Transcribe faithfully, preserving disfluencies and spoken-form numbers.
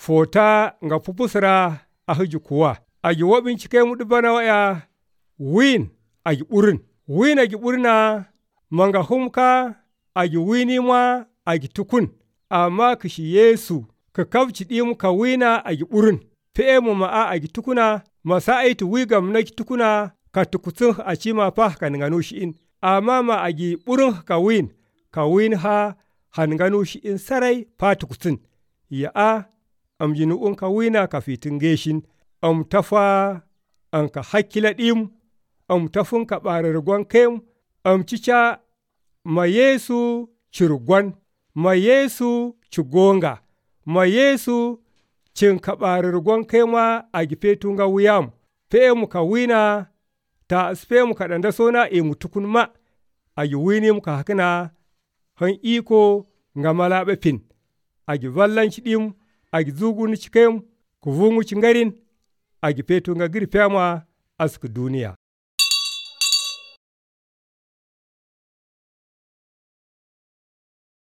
fota nga pupusra a hiji kuwa. Agi wobin cike mu bana waya win agi burin. Win agi burna manga humka agi wini ma agi tukun. Amma kishi Yesu ka kafci ɗim ka wina agi burin. Fe mu ma'a agi tukuna masa aitu wigam na tukuna ka tukutun a cima fa kan ngano shi in. Amma ma agi burin ka win ka win ha han ngano shi in sarai fa tukutun. Ya a am jinu un ka wina ka fitin geshin. Am tafa an ka hakila ɗim am tafun ka ɓarar gwan kem am cica ma Yesu cirgwan ma Yesu cigonga ma Yesu cin ka ɓarar gwan kema a gife tunga wuyam fe mu ka wina ta asfe mu ka ɗanda sona e mu tukun ma a gi wini mu ka hakina han iko nga malaɓe fin a gi vallanci ɗim a gi zugun cikem ku vungu cingarin a gife tunga girfema ask duniya.